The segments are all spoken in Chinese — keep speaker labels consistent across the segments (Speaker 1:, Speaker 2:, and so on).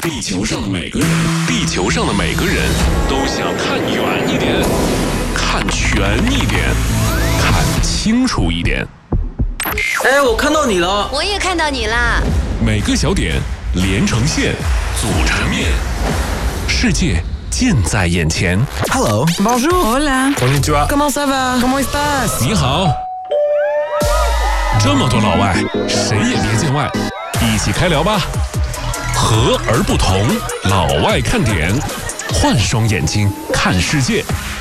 Speaker 1: 地球上的每个人都想看远一点，看全一点，看清楚一点。
Speaker 2: 哎，我看到你了。
Speaker 3: 我也看到你啦。
Speaker 1: 每个小点连成线，组成面，世界近在眼前。
Speaker 4: Hello, bonjour,
Speaker 5: Hola,
Speaker 4: konnichiwa,
Speaker 5: comment ça va?
Speaker 4: ¿Cómo estás?
Speaker 1: 你好。这么多老外，谁也别见外，一起开聊吧。和而不同，老外看点，换双眼睛看世界。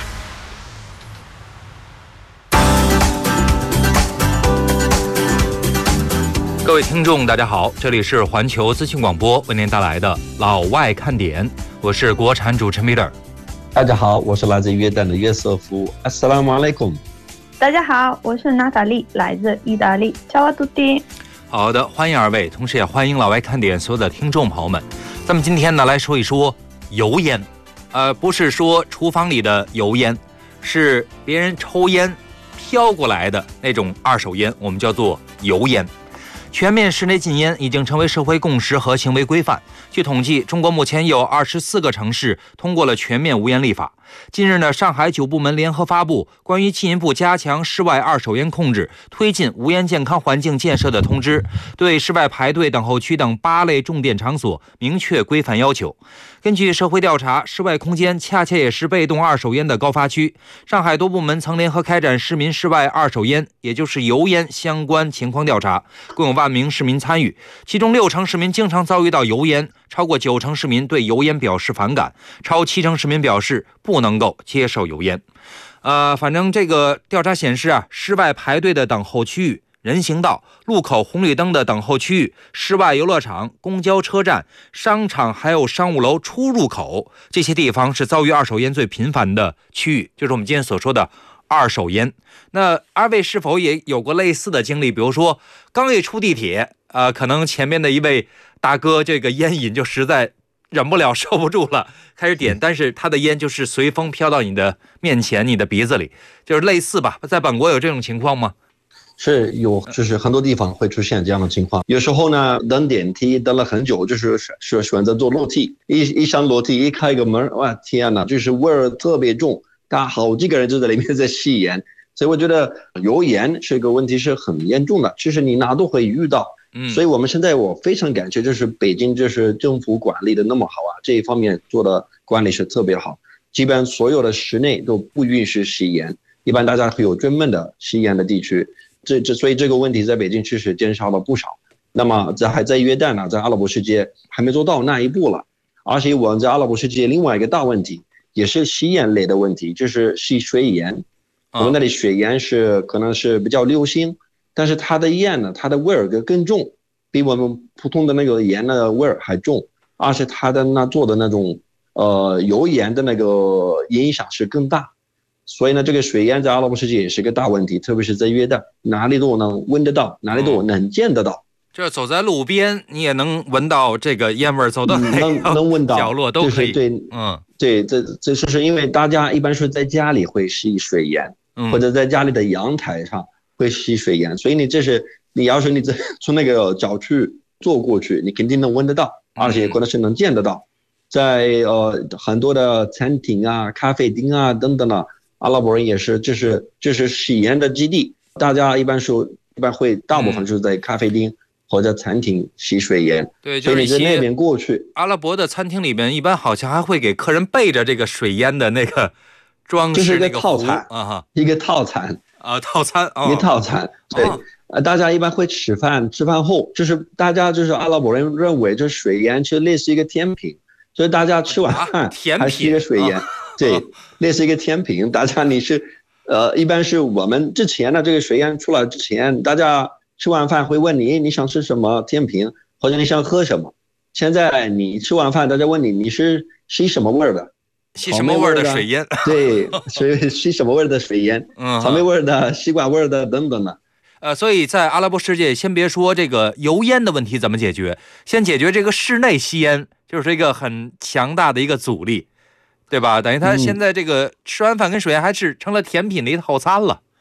Speaker 6: 各位听众大家好，这里是环球资讯广播为您带来的老外看点，我是国产主持人 Peter。
Speaker 7: 大家好，我是来自约旦的约瑟夫。Assalamu alaikum。
Speaker 8: 大家好，我是娜塔莉，来自意大利。Ciao a tutti。
Speaker 6: 好的，欢迎二位，同时也欢迎老外看点所有的听众朋友们。咱们今天呢来说一说油烟，不是说厨房里的油烟，是别人抽烟飘过来的那种二手烟，我们叫做油烟。全面室内禁烟已经成为社会共识和行为规范。据统计，中国目前有24个城市通过了全面无烟立法。近日呢，上海9部门联合发布关于进一步加强室外二手烟控制、推进无烟健康环境建设的通知，对室外排队、等候区等8类重点场所明确规范要求。根据社会调查，室外空间恰恰也是被动二手烟的高发区。上海多部门曾联合开展市民室外二手烟，也就是油烟相关情况调查，共有1万名市民参与，其中6成市民经常遭遇到油烟，超过9成市民对油烟表示反感，超7成市民表示不能够接受油烟。反正这个调查显示啊，室外排队的等候区域、人行道、路口红绿灯的等候区域、室外游乐场、公交车站、商场还有商务楼出入口，这些地方是遭遇二手烟最频繁的区域，就是我们今天所说的二手烟。那二位是否也有过类似的经历？比如说刚一出地铁，可能前面的一位大哥这个烟瘾就实在忍不了受不住了，开始点，但是他的烟就是随风飘到你的面前，你的鼻子里，就是类似吧。在本国有这种情况吗？
Speaker 7: 是有，就是很多地方会出现这样的情况。有时候呢，等电梯等了很久，就是选择坐楼梯，一上楼梯一开个门，哇天哪，就是味儿特别重，大家好几个人就在里面在吸烟。所以我觉得油烟这个问题是很严重的，其实你哪都会遇到。所以我们现在我非常感谢，就是北京就是政府管理的那么好啊，这一方面做的管理是特别好，基本所有的室内都不允许吸烟，一般大家会有专门的吸烟的地区，所以这个问题在北京其实减少了不少。那么在约旦呢，在阿拉伯世界还没做到那一步了，而且我们在阿拉伯世界另外一个大问题也是吸烟类的问题，就是吸水烟。我们那里水烟可能是比较流行，但是它的烟呢，它的味儿更重，比我们普通的那个烟的味儿还重，而且它的做的那种油烟的那个影响是更大。所以呢，这个水烟在阿拉伯世界也是个大问题，特别是在约旦，哪里都能闻得到，哪里都能见得到。
Speaker 6: 这走在路边你也能闻到这个烟味，走到
Speaker 7: 能闻到，
Speaker 6: 角落都可以。
Speaker 7: 对，这是因为大家一般是在家里会吸水烟，或者在家里的阳台上会吸水烟，所以你要是你从那个角区坐过去，你肯定能闻得到，而且可能是能见得到。在很多的餐厅啊、咖啡厅啊等等的，阿拉伯人也是，这是吸烟的基地，大家一般会大部分是在咖啡厅或者餐厅吸水烟。
Speaker 6: 对，就是
Speaker 7: 你在那边过去，
Speaker 6: 阿拉伯的餐厅里边一般好像还会给客人备着这个水烟的那个装饰，那个
Speaker 7: 套餐一个套餐一个套餐。对，大家一般会吃饭后，就是大家就是阿拉伯人认为这水烟其实类似一个甜品，所以大家吃完饭还吸一个水烟，对，类似一个甜品。大家一般是我们之前的这个水烟出来之前，大家吃完饭会问你想吃什么甜品，或者你想喝什么。现在你吃完饭，大家问你是吸什么味儿的？
Speaker 6: 吸什么味的水烟？
Speaker 7: 对，吸什么味的水烟？草莓味的、西瓜味的等等的。
Speaker 6: 所以在阿拉伯世界，先别说这个油烟的问题怎么解决，先解决这个室内吸烟，就是一个很强大的一个阻力，对吧？等于他现在这个吃完饭跟水烟还成了甜品的一套餐了。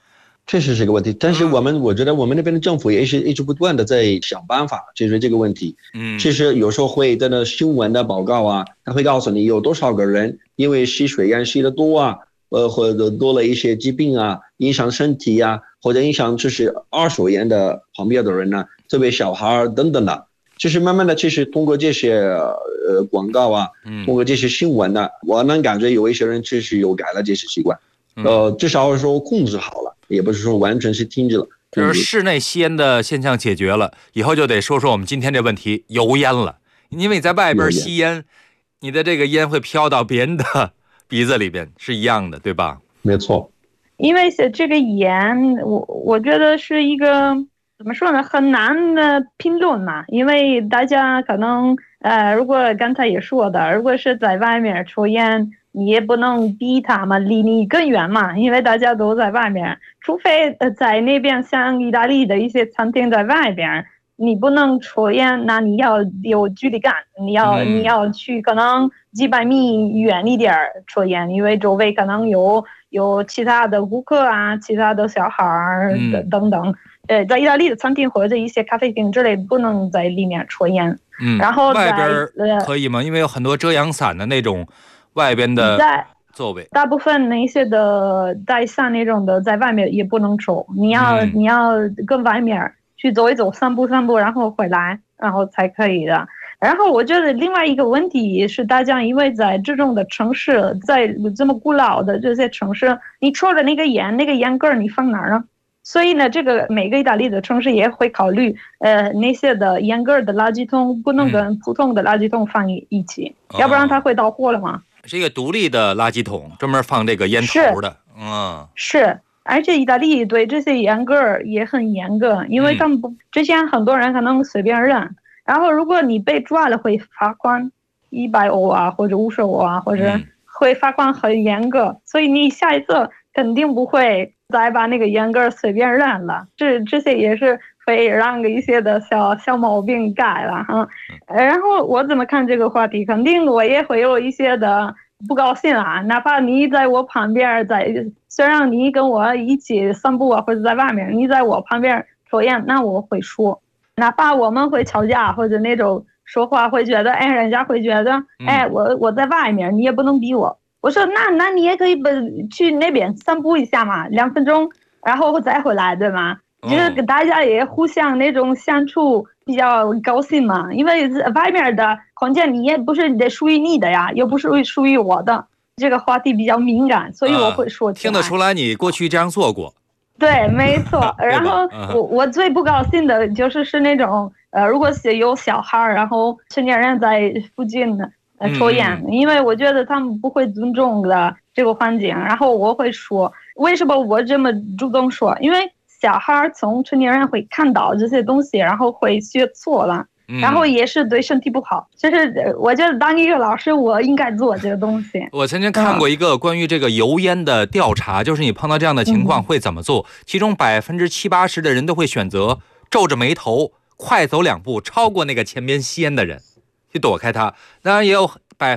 Speaker 7: 确实是个问题，但是我觉得我们那边的政府也是一直不断的在想办法解决这个问题。其实有时候会在那新闻的报告啊，他会告诉你有多少个人因为吸水烟吸的多啊，或者多了一些疾病啊，影响身体啊，或者影响就是二手烟的旁边的人呢，特别小孩等等的。就是慢慢的，其实通过这些广告啊，通过这些新闻呢，我能感觉有一些人确实有改了这些习惯，至少说控制好了，也不是说完全是停止了。
Speaker 6: 就是室内吸烟的现象解决了，以后就得说说我们今天这问题油烟了，因为你在外边吸烟，你的这个烟会飘到别人的鼻子里边，是一样的，对吧？
Speaker 7: 没错。
Speaker 8: 因为这个烟，我觉得是一个怎么说呢，很难的评论嘛，因为大家可能如果刚才也说的，如果是在外面抽烟，你也不能逼他们离你更远嘛，因为大家都在外面，除非在那边像意大利的一些餐厅在外边，你不能抽烟，那你要有距离感，你要去可能几百米远一点抽烟，因为周围可能有其他的顾客啊，其他的小孩等等。在意大利的餐厅或者一些咖啡厅之类不能在里面抽烟。然后
Speaker 6: 外边可以吗？因为有很多遮阳伞的那种外边的座位，
Speaker 8: 大部分那些的带伞那种的在外面也不能抽，你要跟外面去走一走，散步，然后回来，然后才可以的。然后我觉得另外一个问题是，大家因为在这种的城市，在这么古老的这些城市，你抽的那个烟根你放哪儿呢？所以呢，这个每个意大利的城市也会考虑，那些的烟根的垃圾桶不能跟普通的垃圾桶放一起，要不然它会到货了嘛。
Speaker 6: 是一个独立的垃圾桶，专门放这个烟头的。
Speaker 8: 是，而且意大利对这些烟根也很严格，因为他们之前很多人可能随便扔，然后如果你被抓了会罚款100欧啊，或者50欧啊，或者会罚款很严格，所以你下一次肯定不会再把那个烟根随便扔了，这些也是会让一些的小毛病改了哈。然后我怎么看这个话题，肯定我也会有一些的不高兴啊，哪怕你在我旁边，虽然你跟我一起散步啊，或者在外面，你在我旁边抽烟，那我会说，哪怕我们会吵架或者那种说话会觉得，人家会觉得，我在外面，你也不能逼我。我说那你也可以去那边散步一下嘛，2分钟，然后再回来，对吗？就是跟大家也互相那种相处比较高兴嘛，因为外面的空间你也不是得属于你的呀，又不是属于我的，这个话题比较敏感，所以我会说起来。
Speaker 6: 听得出来你过去这样做过。
Speaker 8: 对，没错。然后我最不高兴的就是那种如果是有小孩，然后成年人在附近的。抽烟，因为我觉得他们不会尊重的这个环境，然后我会说，为什么我这么主动说？因为小孩从成年人会看到这些东西，然后会学错了，然后也是对身体不好。就是我觉得当一个老师，我应该做这个东西。
Speaker 6: 我曾经看过一个关于这个油烟的调查，就是你碰到这样的情况会怎么做？其中70-80%的人都会选择皱着眉头，快走2步，超过那个前边吸烟的人。去躲开它，当然也有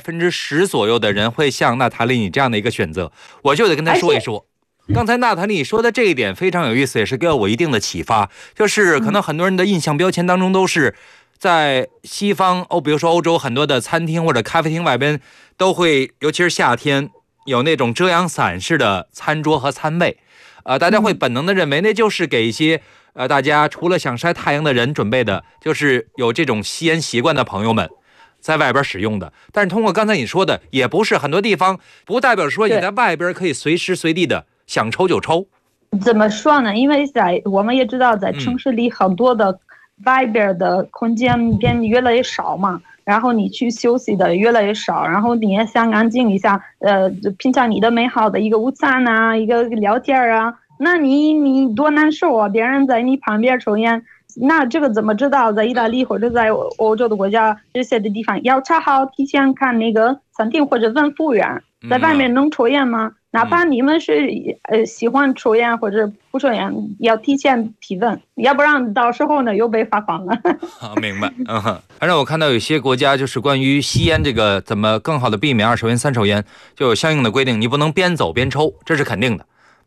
Speaker 6: 10%左右的人会像娜塔莉你这样的一个选择，我就得跟他说一说。刚才娜塔莉说的这一点非常有意思，也是给我一定的启发，就是可能很多人的印象标签当中都是在西方比如说欧洲很多的餐厅或者咖啡厅外边都会，尤其是夏天有那种遮阳伞式的餐桌和餐位，大家会本能的认为那就是给一些大家除了想晒太阳的人准备的，就是有这种吸烟习惯的朋友们在外边使用的。但是通过刚才你说的，也不是很多地方不代表说你在外边可以随时随地的想抽就抽。
Speaker 8: 怎么说呢？因为我们也知道，在城市里很多的外边的空间变越来越少嘛，然后你去休息的越来越少，然后你也想安静一下，品尝你的美好的一个午餐啊，一个聊天啊，那你多难受啊！别人在你旁边抽烟。那这个怎么知道？在意大利或者在欧洲的国家这些的地方，要查好，提前看那个餐厅或者问服务员，在外面能抽烟吗？哪怕你们是喜欢抽烟或者不抽烟，要提前提问，要不然到时候呢又被罚款了。
Speaker 6: 明白。反正我看到有些国家就是关于吸烟这个怎么更好的避免2手烟3手烟，就有相应的规定，你不能边走边抽，这是肯定的。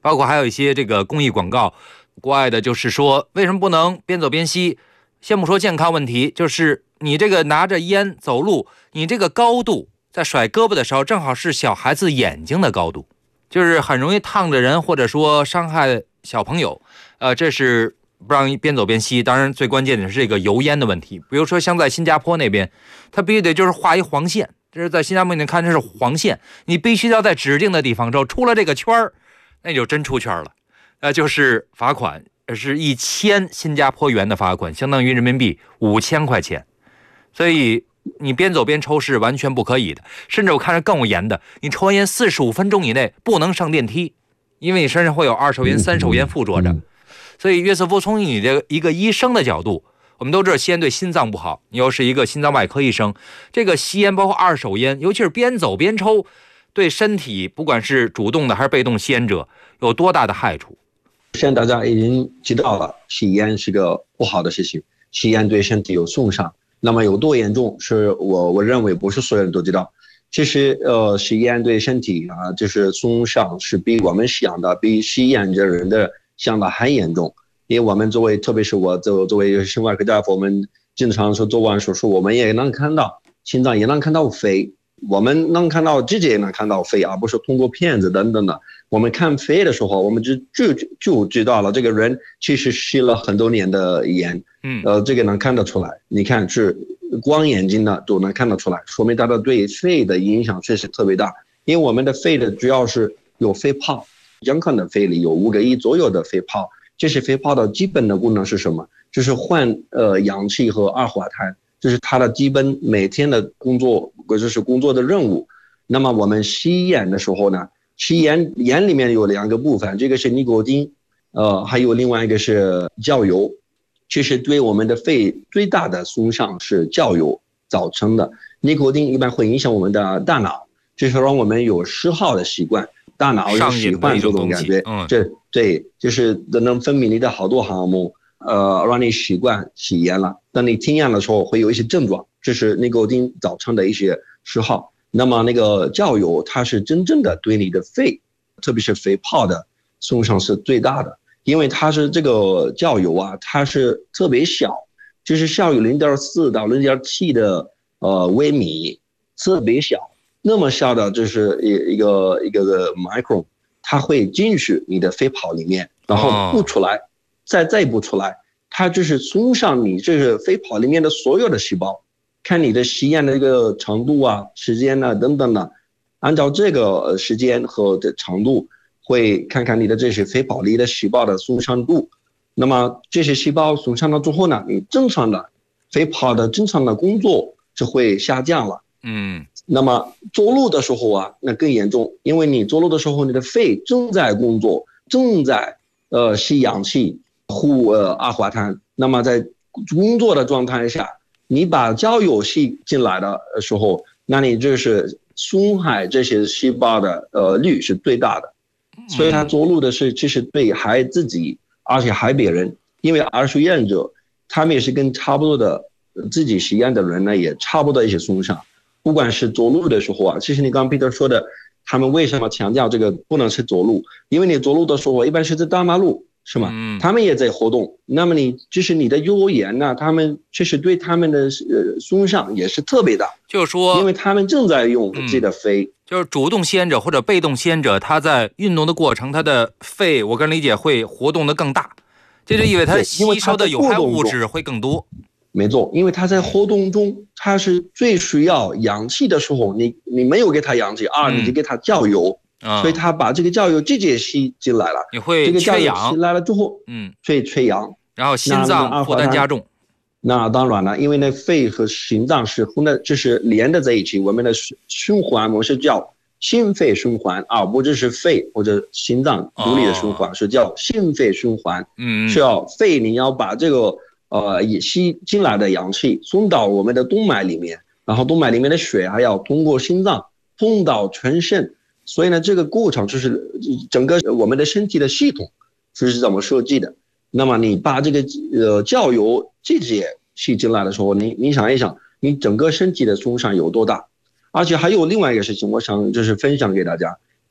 Speaker 6: 包括还有一些这个公益广告，国外的就是说为什么不能边走边吸？先不说健康问题，就是你这个拿着烟走路，你这个高度在甩胳膊的时候，正好是小孩子眼睛的高度，就是很容易烫着人，或者说伤害小朋友。这是不让边走边吸。当然，最关键的是这个油烟的问题。比如说，像在新加坡那边，它必须得就是画一黄线，这是在新加坡你看这是黄线，你必须要在指定的地方之后出了这个圈儿，那就真出圈了，就是罚款。是1000新加坡元的罚款，相当于人民币5000块钱。所以你边走边抽是完全不可以的，甚至我看着更严的，你抽完烟45分钟以内不能上电梯，因为你身上会有2手烟、3手烟附着着。所以约瑟夫，从你的一个医生的角度，我们都知道吸烟对心脏不好，你又是一个心脏外科医生，这个吸烟包括2手烟，尤其是边走边抽，对身体不管是主动的还是被动吸烟者有多大的害处？
Speaker 7: 现在大家已经知道了，吸烟是个不好的事情，吸烟对身体有损伤。那么有多严重，是我认为不是所有人都知道。其实吸烟对身体就是损伤是比我们想的，比吸烟的人的想的还严重。因为我们特别是我作为心外科大夫，我们经常说做完手术，我们也能看到心脏，也能看到肺，我们能看到直接也能看到肺，而不是通过片子等等的。我们看肺的时候，我们就知道了这个人其实吸了很多年的烟，这个能看得出来。你看是光眼睛的都能看得出来，说明它的对肺的影响确实特别大。因为我们的肺的主要是有肺泡，健康的肺里有5个亿左右的肺泡，这些肺泡的基本的功能是什么？就是换氧气和二氧化碳，这是它的基本每天的工作，就是工作的任务。那么我们吸烟的时候呢？吸烟里面有2个部分，这个是尼古丁，还有另外一个是焦油。其实对我们的肺最大的损伤是焦油造成的。尼古丁一般会影响我们的大脑，就是让我们有嗜好的习惯，大脑有喜欢这种感觉。对，就是能分泌你的好多荷尔蒙，让你习惯吸烟了。当你停烟的时候，会有一些症状，这是尼古丁造成的一些嗜好。那么那个焦油，它是真正的对你的肺，特别是肺泡的损伤是最大的，因为它是这个焦油它是特别小，就是小于0.4到0.7的微米，特别小，那么小的就是一个 micron， 它会进去你的肺泡里面，然后不出来，再不出来，它就是损伤你这个肺泡里面的所有的细胞。看你的吸烟的这个长度时间等等的，按照这个时间和的长度，会看看你的这些肺泡里的细胞的损伤度。那么这些细胞损伤了之后呢，你正常的肺泡的正常的工作就会下降了。那么走路的时候那更严重，因为你走路的时候，你的肺正在工作，正在吸氧气、呼二氧化碳。那么在工作的状态下，你把焦油吸进来的时候，那你就是损害这些细胞的率是最大的。所以他走路的是其实对害自己，而且害别人。因为二手烟者，他们也是跟差不多的自己吸烟的人呢，也差不多一些损伤。不管是走路的时候其实你刚刚 Peter 说的，他们为什么强调这个不能是走路？因为你走路的时候一般是在大马路。是吗？他们也在活动，那么就是你的油烟他们确实对他们的损伤也是特别大。
Speaker 6: 就是说，
Speaker 7: 因为他们正在用自己的肺，
Speaker 6: 就是主动吸烟者或者被动吸烟者，他在运动的过程，他的肺，我个人理解会活动的更大，这就意味着他吸收的有害物质会更多。
Speaker 7: 没错，因为他在活动中，他是最需要氧气的时候，你没有给他氧气你就给他焦油。所以他把这个焦油直接吸进来了，
Speaker 6: 你会
Speaker 7: 这个焦油
Speaker 6: 缺氧，
Speaker 7: 吸来了之后，缺氧，
Speaker 6: 然后心脏负担加重。
Speaker 7: 那当然了，因为那肺和心脏就是连的在一起，我们的循环模式叫心肺循环，而不只是肺或者心脏独立的循环，是叫心肺循环。是要肺，你要把这个也吸进来的氧气送到我们的动脉里面，然后动脉里面的血还要通过心脏通到全身。所以呢，这个过程就是整个我们的身体的系统是怎么设计的。那么你把这个焦油直接吸进来的时候，你想一想，你整个身体的损伤有多大？而且还有另外一个事情，我想就是分享给大家，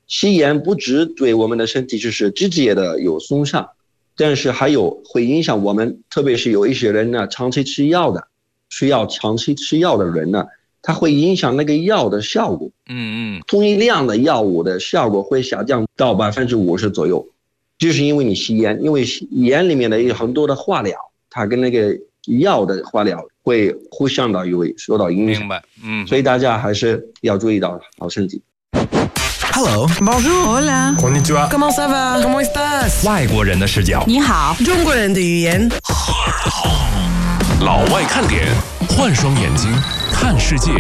Speaker 7: 吸烟不只对我们的身体就是直接的有损伤，但是还有会影响我们，特别是有一些人呢，长期吃药的，需要长期吃药的人呢，它会影响那个药的效果。同一量的药物的效果会下降到50%左右，就是因为你吸烟，因为烟里面的有很多的化疗，它跟那个药的化疗会互相的有受到影响。
Speaker 6: 明白，
Speaker 7: 所以大家还是要注意到好身体。
Speaker 3: Hello, bonjour,
Speaker 4: hola,
Speaker 3: konnichiwa,
Speaker 4: comment ça va,
Speaker 3: comment estás？
Speaker 6: 外国人的视角，
Speaker 4: 你好，
Speaker 3: 中国人的语言。
Speaker 1: 老外看点，换双眼睛看世界。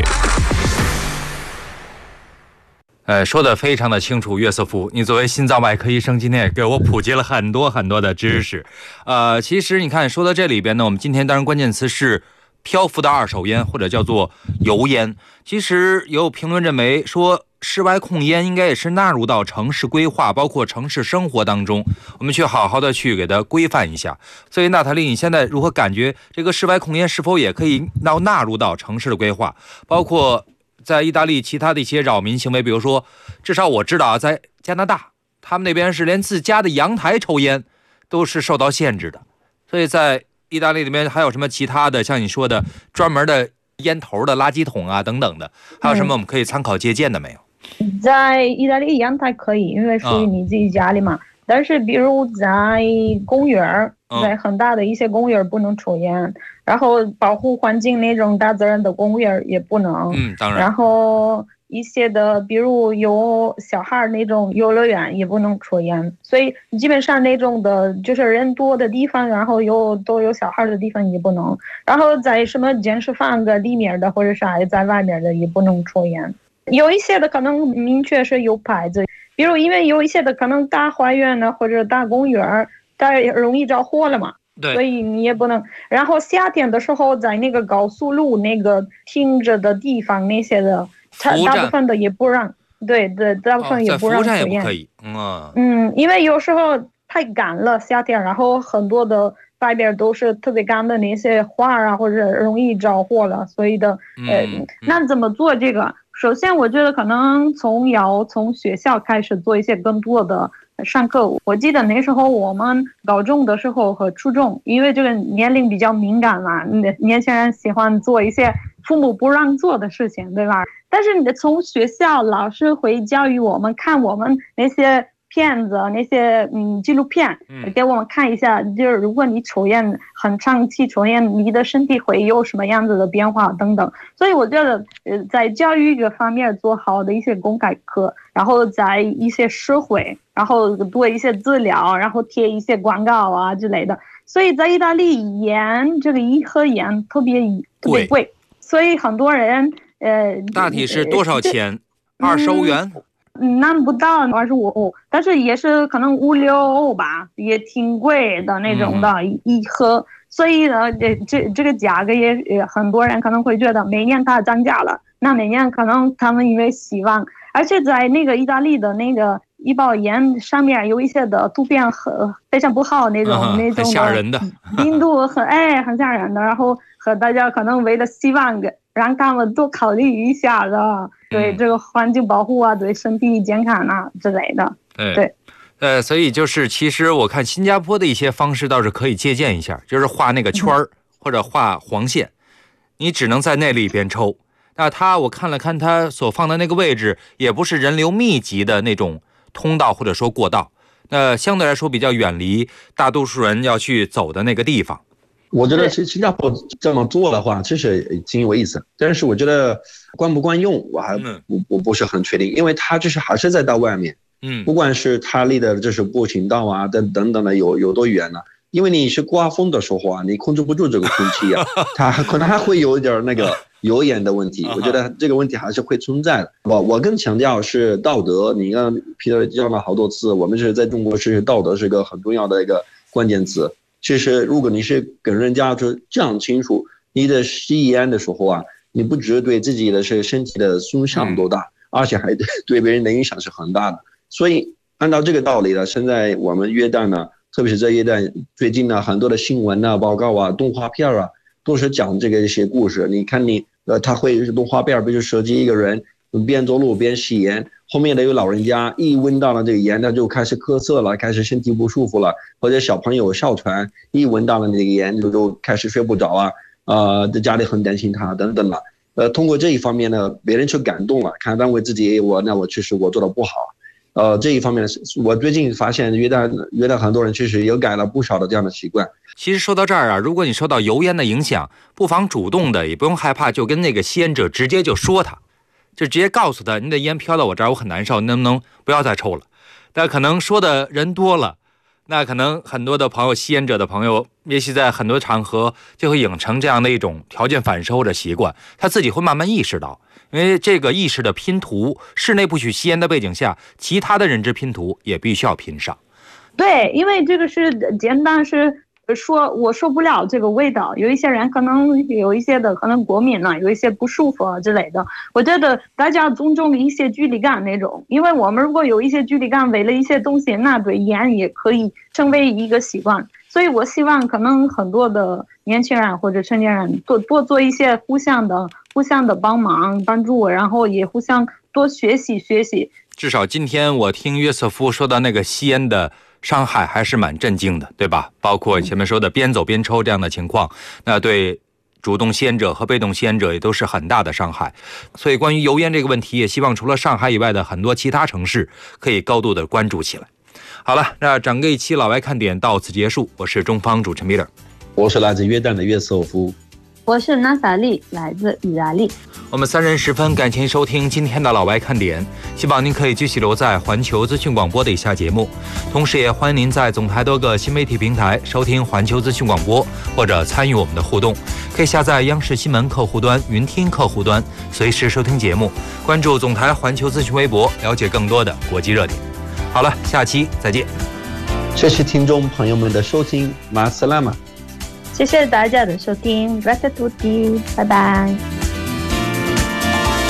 Speaker 6: 说的非常的清楚，约瑟夫，你作为心脏外科医生，今天也给我普及了很多很多的知识。其实你看，说到这里边呢，我们今天当然关键词是漂浮的二手烟，或者叫做油烟。其实有评论认为说，室外控烟应该也是纳入到城市规划，包括城市生活当中，我们去好好的去给它规范一下。所以娜塔莉，你现在如何感觉这个室外控烟是否也可以纳入到城市的规划，包括在意大利其他的一些扰民行为，比如说，至少我知道啊，在加拿大，他们那边是连自家的阳台抽烟都是受到限制的。所以在意大利里面还有什么其他的，像你说的专门的烟头的垃圾桶啊等等的，还有什么我们可以参考借鉴的没有？
Speaker 8: 在意大利阳台可以，因为属于你自己家里嘛。但是比如在公园，在很大的一些公园不能抽烟，然后保护环境那种大自然的公园也不能。
Speaker 6: 当然。
Speaker 8: 然后一些的，比如有小孩那种游乐园也不能抽烟，所以基本上那种的就是人多的地方，然后都有小孩的地方也不能。然后在什么健身房的里面的或者是在外面的也不能抽烟。有一些的可能明确是有牌子，比如因为有一些的可能大花园呢或者大公园，它容易着火了嘛，
Speaker 6: 对，
Speaker 8: 所以你也不能。然后夏天的时候，在那个高速路那个停着的地方那些的，大部分的也不让，对，大部分也不让抽烟。
Speaker 6: 在服务站也不可以，
Speaker 8: 因为有时候太干了夏天，然后很多的外边都是特别干的那些花啊，或者容易着火了，所以的，那怎么做这个？首先，我觉得可能要从学校开始做一些更多的上课。我记得那时候我们高中的时候和初中，因为这个年龄比较敏感嘛，年轻人喜欢做一些父母不让做的事情，对吧？但是你从学校老师会教育我们，看我们那些片子，那些纪录片，给我们看一下，就是如果你抽烟很长期抽烟，你的身体会有什么样子的变化等等。所以我觉得在教育这个方面做好的一些公开课，然后在一些社会，然后多一些资料，然后贴一些广告啊之类的。所以在意大利烟这个一盒烟特别贵，所以很多人
Speaker 6: 大体是多少钱？20欧元？
Speaker 8: 拿不到25欧，但是也是可能5、6欧吧，也挺贵的那种的一盒。所以呢，这个价格也很多人可能会觉得每年它涨价了，那每年可能他们因为希望，而且在那个意大利的那个一包烟上面有一些的图片非常不好那种
Speaker 6: 很吓人的，
Speaker 8: 印度很吓人的，然后和大家可能为了希望让他们多考虑一下的，对这个环境保护啊，对身体健康啊之类的。
Speaker 6: 对，所以就是其实我看新加坡的一些方式倒是可以借鉴一下，就是画那个圈儿或者画黄线，你只能在那里边抽。那我看了看他所放的那个位置，也不是人流密集的那种通道或者说过道，那相对来说比较远离大多数人要去走的那个地方。
Speaker 7: 我觉得新加坡这么做的话，其实挺有意思，但是我觉得管不管用，我还不是很确定，因为它就是还是在到外面，不管是它离的就是步行道啊等等的有多远呢？因为你是刮风的时候啊，你控制不住这个空气啊，它可能还会有一点那个油烟的问题，我觉得这个问题还是会存在的。我更强调是道德，你刚皮特讲了好多次，我们是在中国是道德是个很重要的一个关键词。其实如果你是跟人家就讲清楚，你的吸烟的时候啊，你不只对自己的身体的损伤多大，而且还对别人的影响是很大的。所以按照这个道理呢，现在我们约旦呢，特别是在约旦最近呢，很多的新闻啊、报告啊、动画片啊，都是讲这个一些故事。你看他会动画片，比如设计一个人边走路边吸烟， 后面的有老人家一闻到了这个烟，他就开始咳嗽了，开始身体不舒服了，或者小朋友哮喘，一闻到了那个烟就开始睡不着啊，家里很担心他等等了。通过这一方面呢，别人就感动了，看到我自己我确实我做的不好。这一方面我最近发现约旦很多人确实也改了不少的这样的习惯。
Speaker 6: 其实说到这儿啊，如果你受到油烟的影响，不妨主动的，也不用害怕，就跟那个吸烟者直接就说他，就直接告诉他，你的烟飘到我这儿，我很难受，能不能不要再抽了？但可能说的人多了，那可能很多的朋友，吸烟者的朋友，也许在很多场合就会养成这样的一种条件反射或者习惯，他自己会慢慢意识到，因为这个意识的拼图，室内不许吸烟的背景下，其他的认知拼图也必须要拼上。
Speaker 8: 对，因为这个是简单是说我受不了这个味道，有一些人可能有一些的可能过敏了，有一些不舒服啊之类的。我觉得大家尊重一些距离感那种，因为我们如果有一些距离感，为了一些东西，那对烟也可以成为一个习惯。所以我希望可能很多的年轻人或者成年人多做一些互相的帮忙帮助，然后也互相多学习。
Speaker 6: 至少今天我听约瑟夫说到那个吸烟的伤害还是蛮震惊的，对吧？包括前面说的边走边抽这样的情况，那对主动吸烟者和被动吸烟者也都是很大的伤害。所以关于油烟这个问题，也希望除了上海以外的很多其他城市可以高度的关注起来。好了，那整个一期老外看点到此结束，我是中方主持人 Miller，
Speaker 7: 我是来自约旦的约瑟夫，
Speaker 8: 我是娜萨莉，来自意大利。
Speaker 6: 我们三人十分感谢您收听今天的老外看点，希望您可以继续留在环球资讯广播的以下节目，同时也欢迎您在总台多个新媒体平台收听环球资讯广播，或者参与我们的互动，可以下载央视新闻客户端、云听客户端，随时收听节目，关注总台环球资讯微博，了解更多的国际热点。好了，下期再见。
Speaker 7: 谢谢听众朋友们的收听，马斯拉玛。
Speaker 8: 谢谢大家的收听，Rata tutti，拜拜。